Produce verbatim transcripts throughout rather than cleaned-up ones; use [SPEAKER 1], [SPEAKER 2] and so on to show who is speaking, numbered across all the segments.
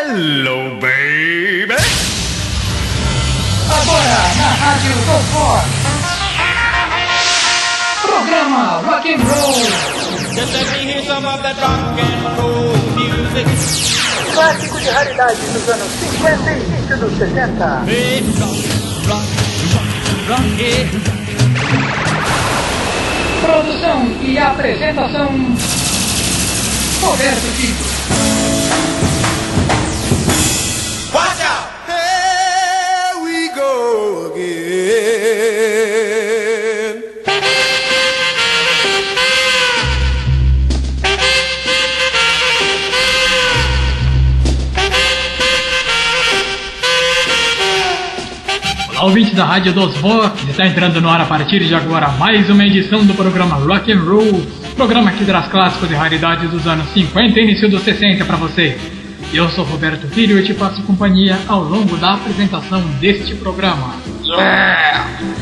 [SPEAKER 1] Hello, baby!
[SPEAKER 2] Agora na Rádio do Forte. Programa Rock and Roll.
[SPEAKER 3] Just let me hear some of that rock and roll music.
[SPEAKER 2] Clássico de raridade dos anos cinquenta e início dos sessenta.
[SPEAKER 3] Baby, rock, rock, rock, rock, yeah.
[SPEAKER 2] Produção e apresentação Roberto Tito.
[SPEAKER 3] Watch out!
[SPEAKER 4] Here we go again.
[SPEAKER 5] Olá, ouvinte da Rádio dos Vox, está entrando no ar a partir de agora mais uma edição do programa Rock and Roll, programa que traz clássicos e raridades dos anos cinquenta e início dos sessenta para você. Eu sou Roberto Filho e te faço companhia ao longo da apresentação deste programa. Yeah!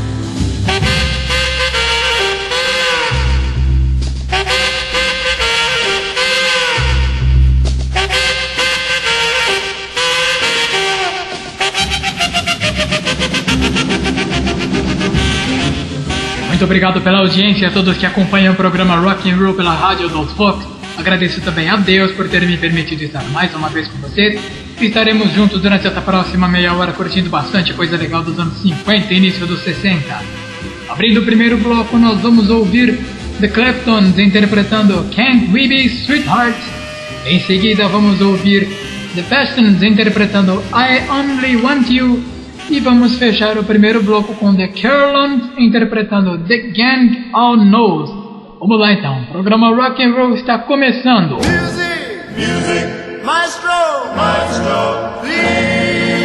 [SPEAKER 5] Muito obrigado pela audiência a todos que acompanham o programa Rock and Roll pela Rádio dos Vox. Agradeço também a Deus por ter me permitido estar mais uma vez com vocês. E estaremos juntos durante essa próxima meia hora curtindo bastante coisa legal dos anos cinquenta e início dos sessenta. Abrindo o primeiro bloco, nós vamos ouvir The Claptons interpretando Can't We Be Sweethearts. Em seguida vamos ouvir The Passions interpretando I Only Want You. E vamos fechar o primeiro bloco com The Carolines interpretando The Gang All Knows. Vamos lá então, o programa Rock and Roll está começando.
[SPEAKER 4] Music, music, maestro, maestro, please.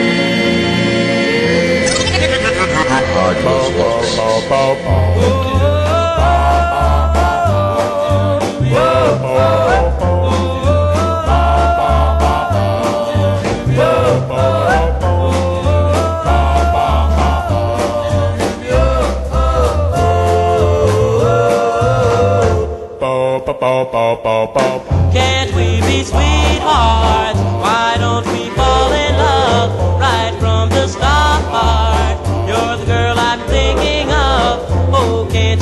[SPEAKER 6] Can't we be sweethearts? Why don't we fall in love right from the start? You're the girl I'm thinking of. Oh, can't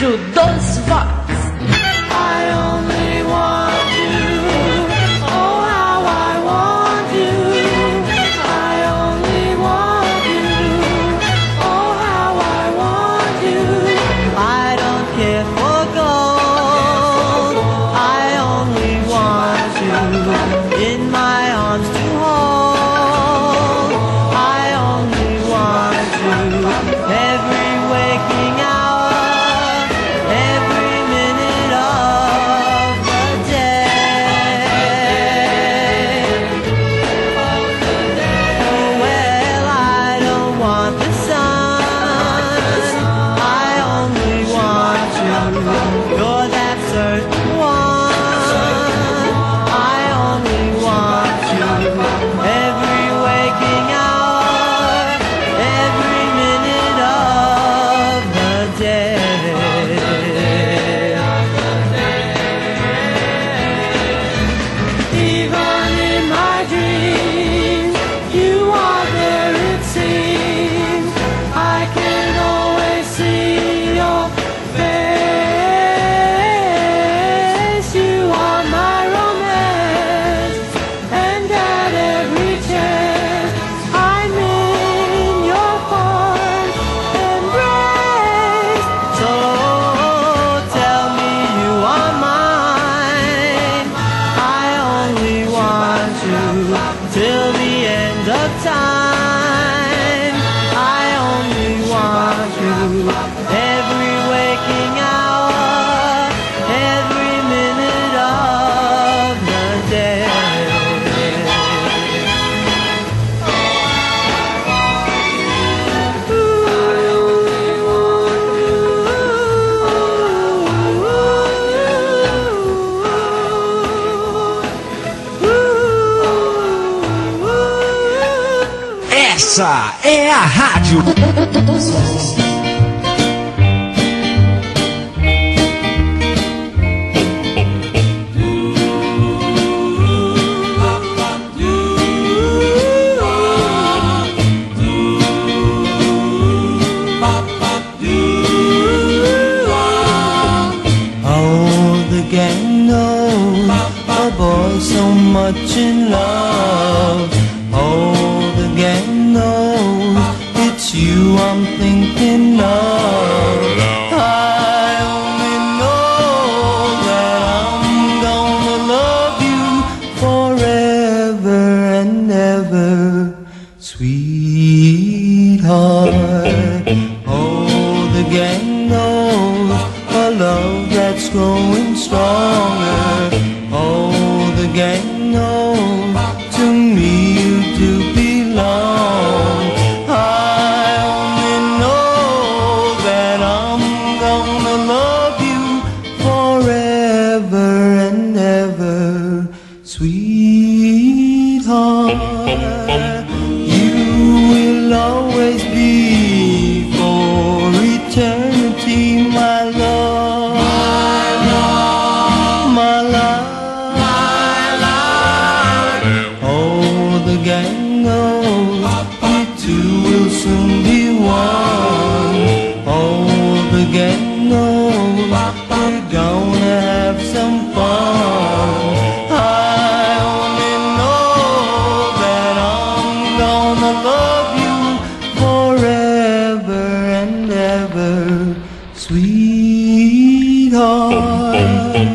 [SPEAKER 7] Rádio dos Vox. I only want you. Oh, how I want you. I only want you. Oh, how I want you. I don't care for gold. I only want you in my arms to hold. I only want you every waking hour, every minute of the day. Oh, well, I don't want the sun, I only want you. You're that certain one. I only want you every waking hour, every minute of the day. Even in my dreams, you are there it seems. I can always see your face. You are my romance, and at every chance I'm in your warm embrace. So tell me you are mine. I only want you till the end of time. I only want you every waking hour, every minute of the day.
[SPEAKER 8] Essa é a rádio
[SPEAKER 7] Oh, the gang knows a boy so much in love. Oh, the gang knows it's you I'm thinking of. I only know that I'm gonna love you forever and ever, sweetheart. Oh, the gang knows a love that's growing stronger. Oh, the gang knows to me you do belong. I only know that I'm gonna love you forever and ever, sweetheart. You will always be for eternity, my love. My love, oh, the gang knows we two will soon be one. Oh, the gang knows we're gonna have some fun. I only know that I'm gonna love you forever and ever, sweetheart.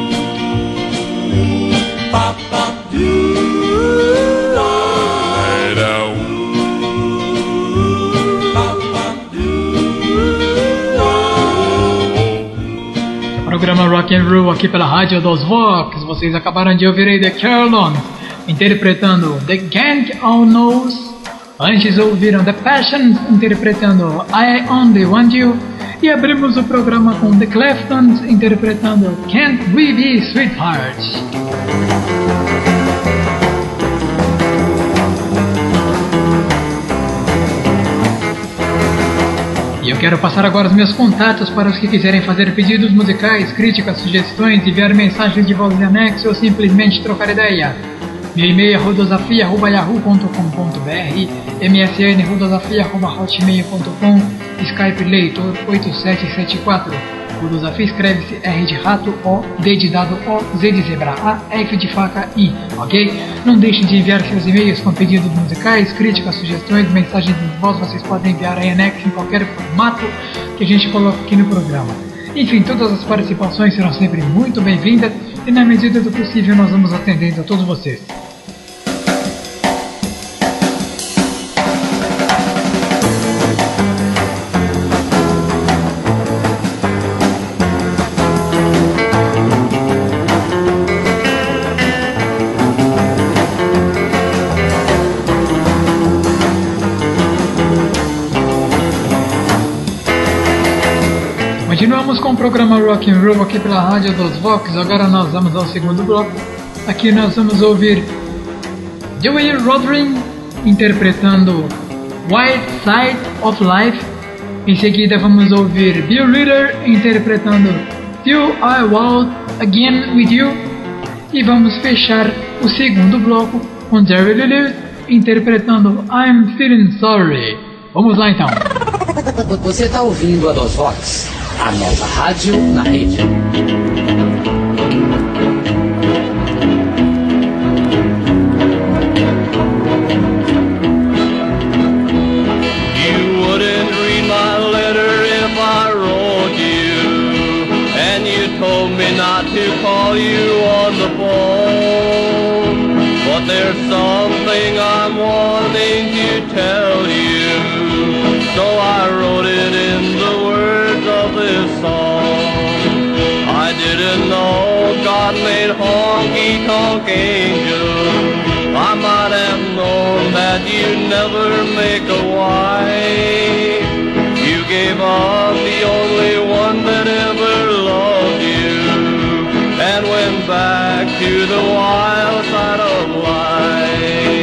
[SPEAKER 5] Programa Rock and Roll aqui pela Rádio dos Vox. Vocês acabaram de ouvir aí The Carolines interpretando The Gang All Knows. Antes ouviram The Passions interpretando I Only Want You. E abrimos o programa com The Claftons interpretando Can't We Be Sweethearts. E eu quero passar agora os meus contatos para os que quiserem fazer pedidos musicais, críticas, sugestões, enviar mensagens de voz de anexo ou simplesmente trocar ideia. Meu e-mail é rodosafia arroba yahoo ponto com ponto br, msn rodosafia arroba hotmail ponto com, Skype Leitor oito sete sete quatro. O desafio escreve-se R de rato, O, D de dado, O, Z de zebra, A, F de faca, I, ok? Não deixem de enviar seus e-mails com pedidos musicais, críticas, sugestões, mensagens de voz. Vocês podem enviar a Enex em qualquer formato que a gente coloca aqui no programa. Enfim, todas as participações serão sempre muito bem-vindas e na medida do possível nós vamos atendendo a todos vocês. Continuamos com o programa Rock and Roll aqui pela Rádio dos Vox. Agora nós vamos ao segundo bloco. Aqui nós vamos ouvir Joey Rodring interpretando Wild Side of Life. Em seguida vamos ouvir Bill Reader interpretando Till I Walk Again With You. E vamos fechar o segundo bloco com Jerry Lee Lewis interpretando I'm Feeling Sorry. Vamos lá então.
[SPEAKER 8] Você está ouvindo a Dos Vox, a nova rádio na rede.
[SPEAKER 3] You wouldn't read my letter if I wrote you, and you told me not to call you on the phone. But there's something I'm wanting to tell you, so I wrote it in the words of this song. I didn't know God made honky-tonk angels. I might have known that you'd never make a wife. You gave up the only one that ever loved you, and went back to the wild side of life.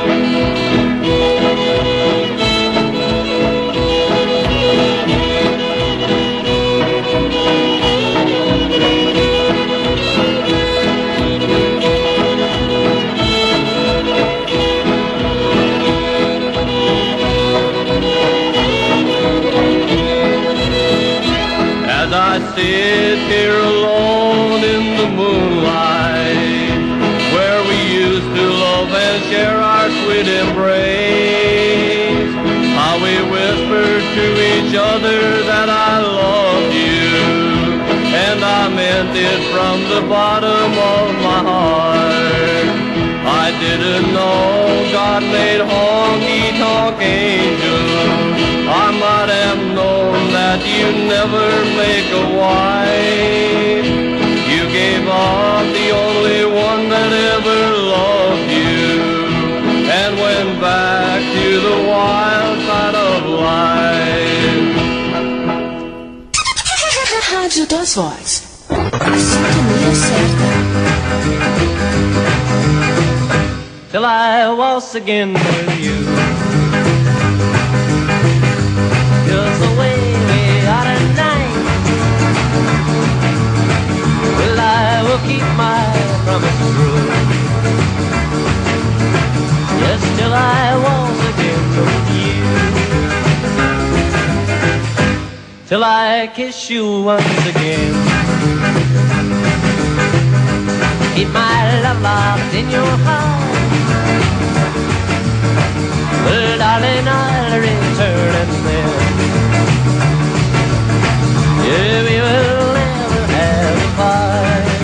[SPEAKER 3] I sit here alone in the moonlight, where we used to love and share our sweet embrace. How we whispered to each other that I loved you, and I meant it from the bottom of my heart. I didn't know God made honky-tonk angels. I might have known that you'd never make a wife. You gave up the only one that ever loved you, and went back to the wild side of life.
[SPEAKER 7] Rádio dos Vox, a sintonia certa.
[SPEAKER 3] Till I waltz again with you, just the way we are tonight. Well, I will keep my promise true, yes, till I waltz again with you, till I kiss you once again. Keep my love locked in your heart. Well, darling, I'll return and then, yeah, we will never have a fight.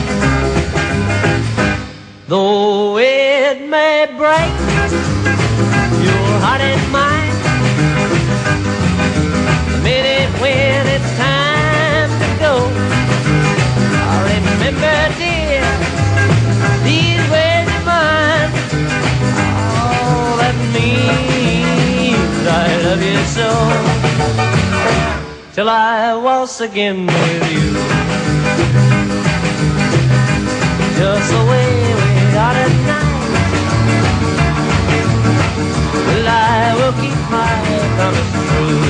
[SPEAKER 3] Though it may break your heart and mine, the minute when it's time to go, I'll remember, dear, these words of mine. All that means I love you so, till I waltz again with you, just the way we are tonight. Well, I will keep my promise true,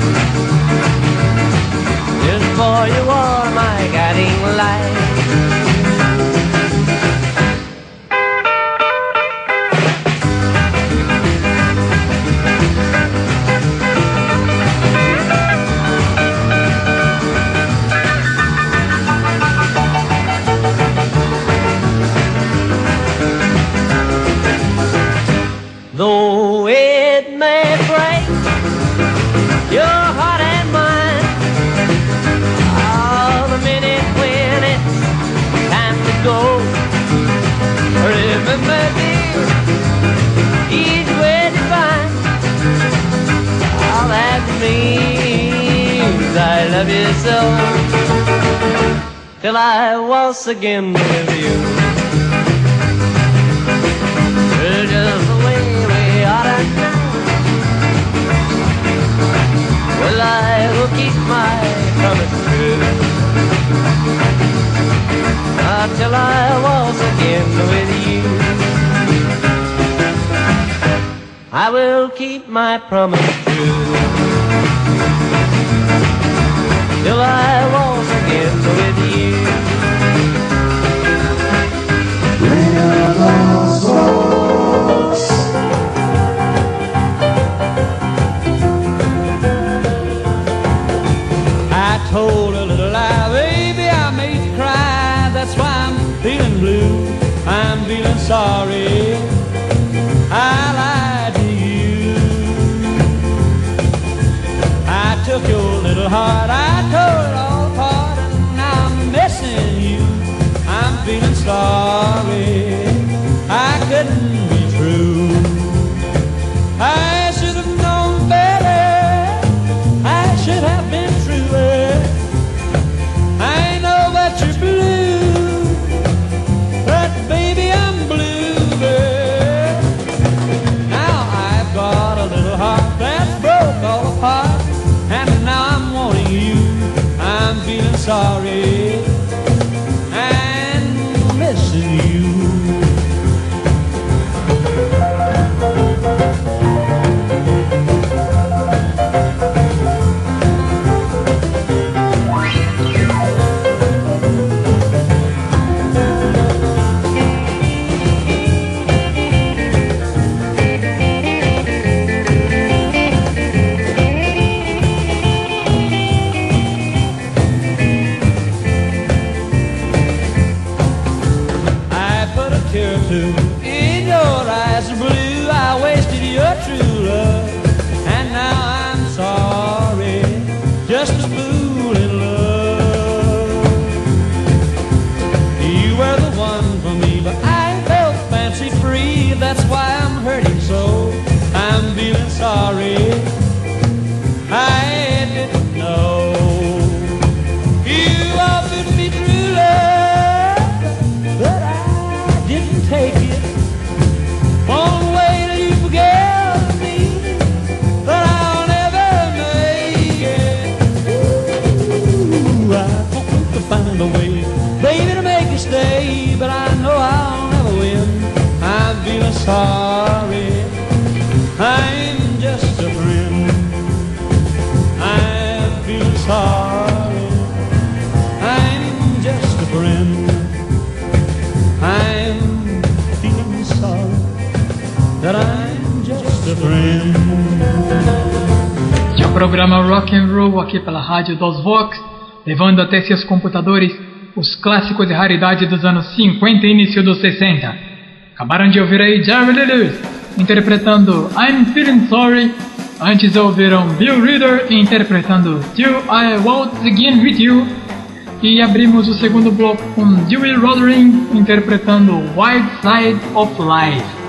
[SPEAKER 3] just for you are my guiding light. have yourself till I waltz again with you. Well, just the way we ought to do. Well, I will keep my promise true until I waltz again with you. I will keep my promise true till I waltz again with you. I told a little lie, baby, I made you cry. That's why I'm feeling blue, I'm feeling sorry. I lied to you. I took your little heart, I tore it all apart, and now I'm missing you. I'm feeling sorry, I couldn't be true. I should have known better, I should have been truer. I know that you're blue, but baby I'm blue, girl. Now I've got a little heart that's broke all apart, and now I'm wanting you. I'm feeling sorry and missing you. In your eyes are blue, I wasted your true love, and now I'm sorry, just a fool in love. You were the one for me, but I felt fancy free. That's why I'm hurting so, I'm feeling sorry. I didn't know you offered me true love, but I didn't take it. Won't wait till you forgive me, but I'll never make it. Ooh, I hope to find a way, baby, to make you stay, but I know I'll never win. I'm feeling sorry, I'm just a friend. I'm feeling sorry, I'm just a friend. I'm feeling sorry that I'm just a friend.
[SPEAKER 5] Que é o programa Rock and Roll aqui pela rádio dos Vox, levando até seus computadores os clássicos e raridades dos anos cinquenta e início dos sessenta. Acabaram de ouvir aí Jerry Lee Lewis interpretando I'm Feeling Sorry. Antes ouviram Bill Reader interpretando Till I Waltz Again With You. E abrimos o segundo bloco com Dewey Rodering interpretando White Side of Life.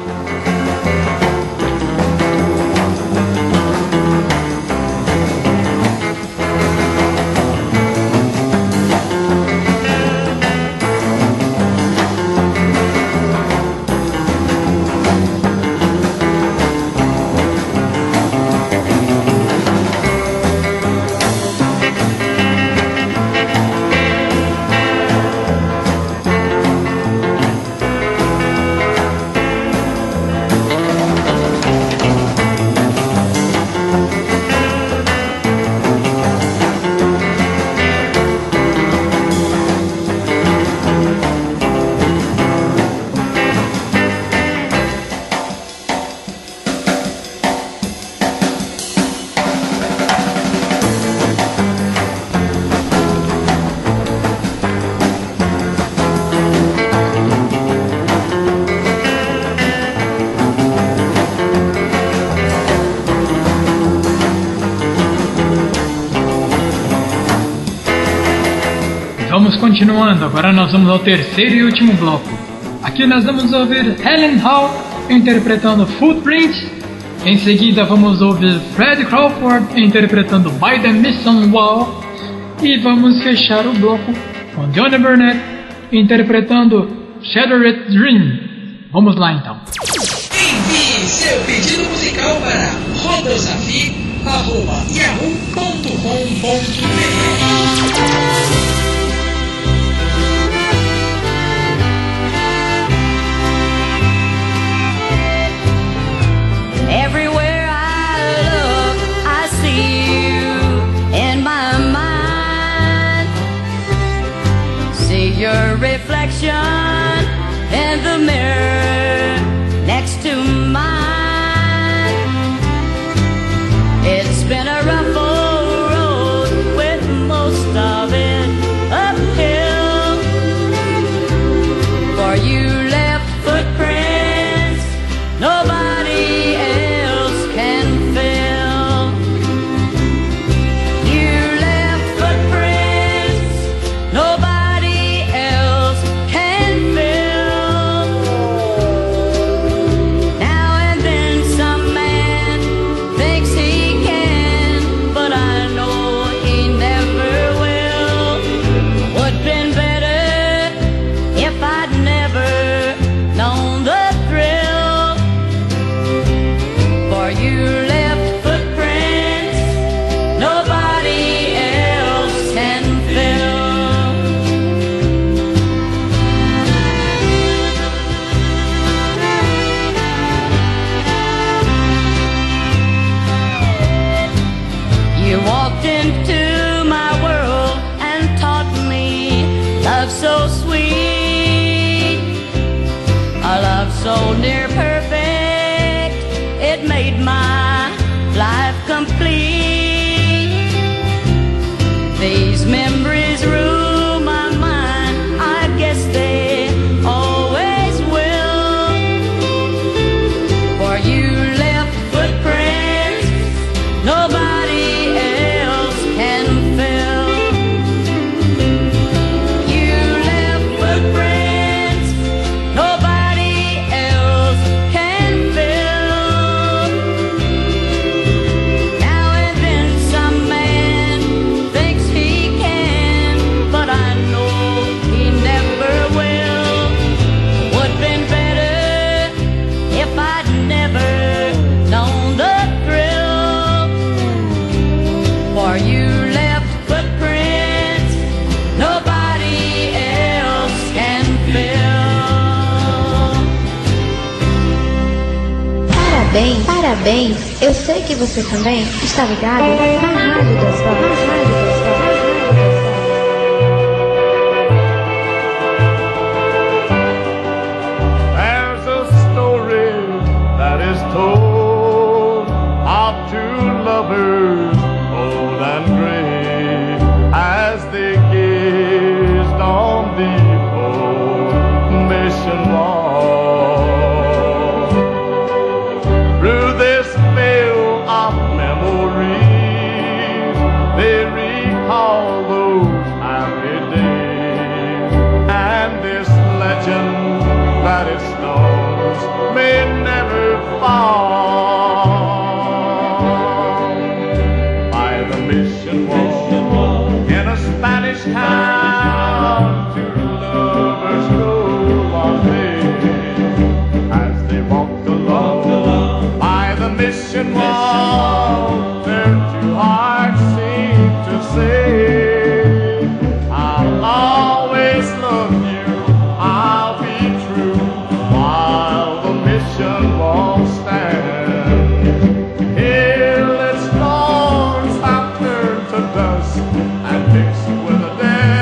[SPEAKER 5] Vamos continuando, agora nós vamos ao terceiro e último bloco. Aqui nós vamos ouvir Helen Hall interpretando Footprints. Em seguida vamos ouvir Fred Crawford interpretando By the Mission Wall. E vamos fechar o bloco com Johnny Burnett interpretando Shattered Dream. Vamos lá então.
[SPEAKER 9] Envie seu pedido musical para rodosafi arroba yahoo ponto com ponto br.
[SPEAKER 10] Everywhere I look, I see you in my mind. See your reflection in the mirror next to mine. It's been a rough old road with most of it uphill. For you left footprints nobody else can fill. You left footprints nobody else can fill. Now and then some man thinks he can, but I know he never will. Would've been better if I'd never known the thrill. For you left footprints nobody else can fill. You walked into my world and taught me love so sweet, a love so near perfect, it made my life complete. These memories rule my mind, I guess they always will. For you left footprints nobody else can fill. You left footprints nobody else can fill. Now and then some man thinks he can, but I know he never will. Would've been better if I'd never known the thrill. For you left footprints nobody else can fill.
[SPEAKER 11] Parabéns, parabéns. Eu sei que você também está ligado na Rádio das Vozes. Na Rádio das Vozes.
[SPEAKER 1] There's a story that is told of two lovers, old and gray, as they gazed on the old mission wall. Through this veil of memories, they recall those happy days, and this legend that it snows may never fall. By the mission wall in a Spanish town, two lovers go on days as they walked along. By the mission wall, their two hearts seem to say, I'll always love you, I'll be true, while the mission wall stands. Till its thorns have turned to dust and mixed with the dead.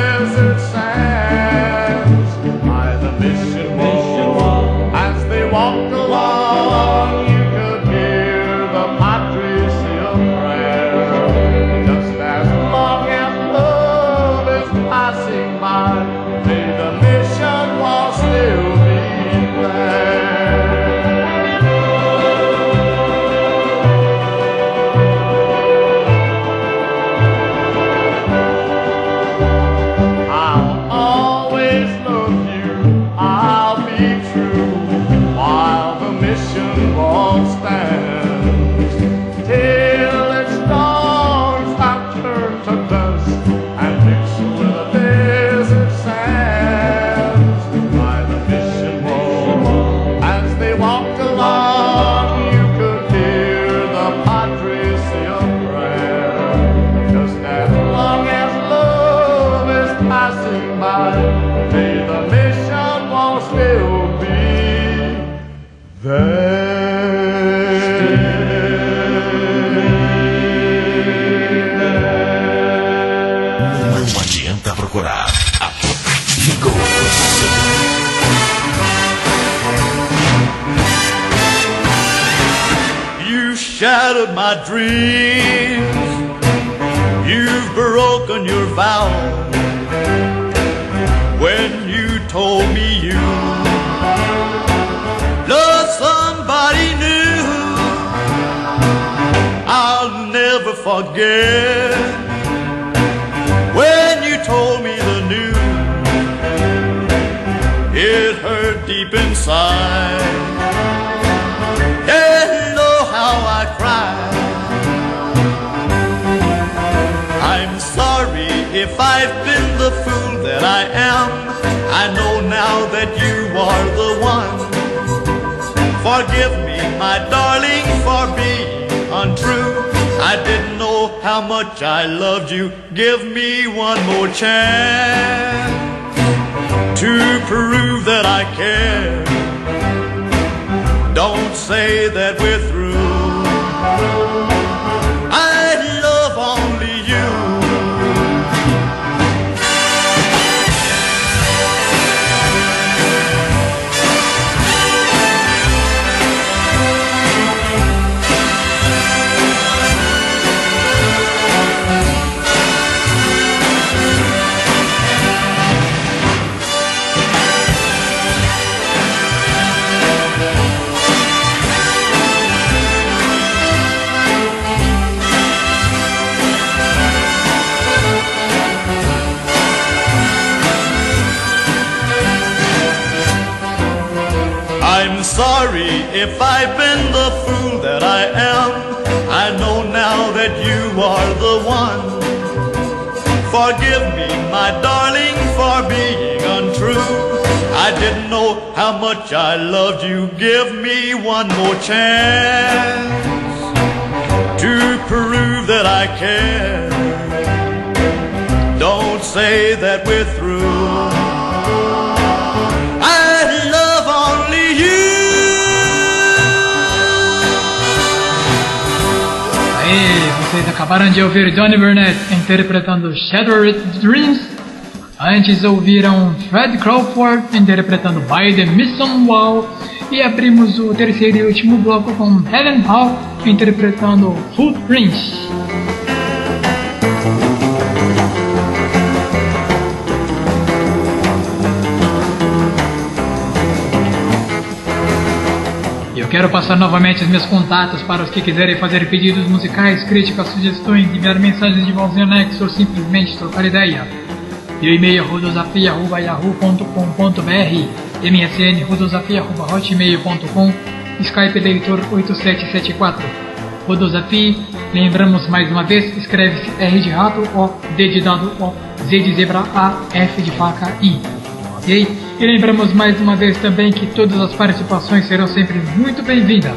[SPEAKER 1] mine, may the mission won't still be there.
[SPEAKER 12] Não adianta procurar. Chegou.
[SPEAKER 4] You shattered my dreams. You've broken your vow when you told me you loved somebody new. I'll never forget when you told me the news. It hurt deep inside. You know how I cried. I'm sorry if I've been the fool that I am. I know now that you are the one. Forgive me, my darling, for being untrue. I didn't know how much I loved you. Give me one more chance to prove that I care. Don't say that we're through. I love only you. I'm sorry if I've been the fool that I am. I know now that you are the one. Forgive me, my darling, for being untrue. I didn't know how much I loved you. Give me one more chance to prove that I care. Don't say that we're through.
[SPEAKER 5] Vocês acabaram de ouvir Donny Burnett interpretando Shattered Dreams. Antes ouviram Fred Crawford interpretando By the Mission Wall. E abrimos o terceiro e último bloco com Helen Hall interpretando Footprints. Eu quero passar novamente os meus contatos para os que quiserem fazer pedidos musicais, críticas, sugestões, enviar mensagens de voz em anexo ou simplesmente trocar ideia. Meu e-mail é rodosafia arroba yahoo ponto com ponto br, M S N rodosafia arroba hotmail ponto com, Skype leitor oito sete sete quatro. Rodosafia, lembramos mais uma vez, escreve-se R de rato, O, D de dado, O, Z de zebra, A, F de faca, I. Ok? E lembramos mais uma vez também que todas as participações serão sempre muito bem-vindas.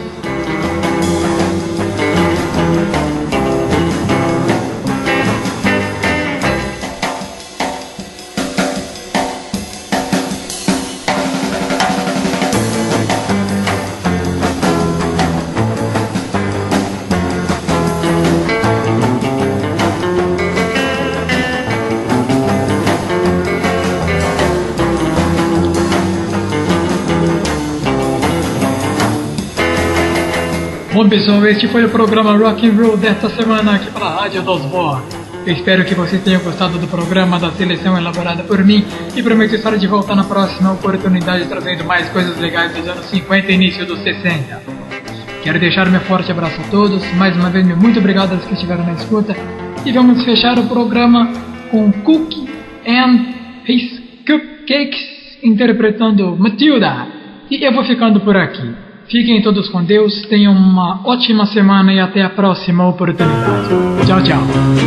[SPEAKER 5] Bom pessoal, este foi o programa Rock and Roll desta semana aqui pela Rádio dos Vox. Eu espero que vocês tenham gostado do programa, da seleção elaborada por mim, e prometo estar de volta na próxima oportunidade trazendo mais coisas legais dos anos cinquenta e início dos sessenta. Quero deixar meu forte abraço a todos, mais uma vez meu muito obrigado aos que estiveram na escuta, e vamos fechar o programa com Cookie and His Cupcakes interpretando Matilda. E eu vou ficando por aqui. Fiquem todos com Deus, tenham uma ótima semana e até a próxima oportunidade. Tchau, tchau.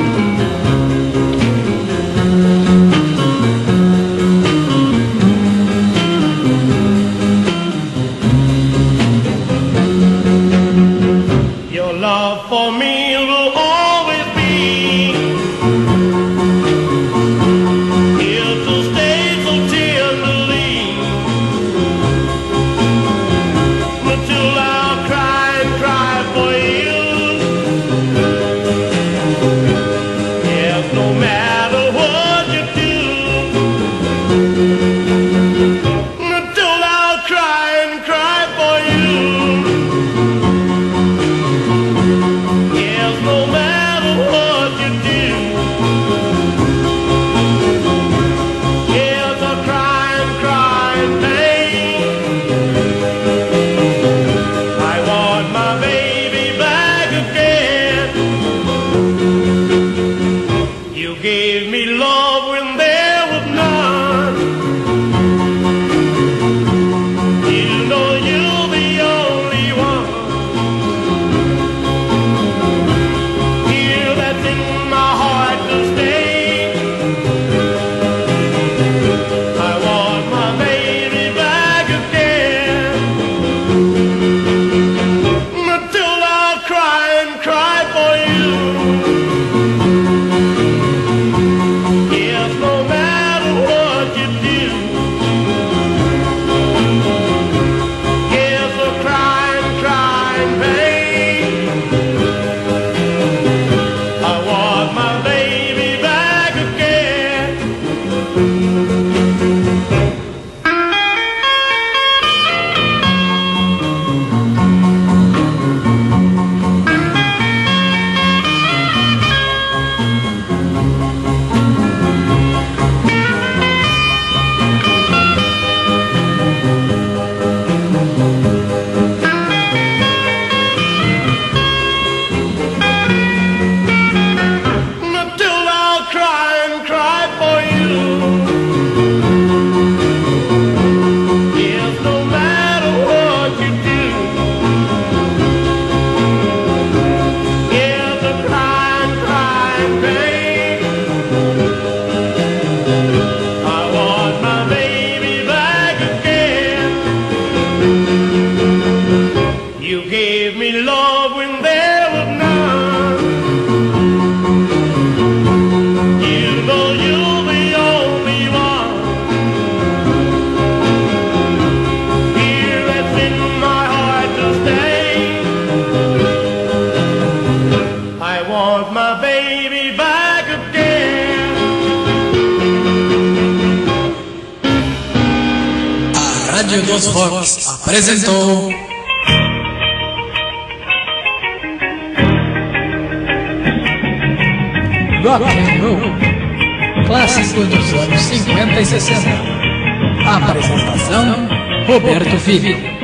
[SPEAKER 4] Your love for me will always be here to stay.
[SPEAKER 1] my baby back again.
[SPEAKER 5] A Rádio dos Rocks apresentou Rock and Roll, clássico dos anos cinquenta e sessenta. Apresentação: Roberto Filho.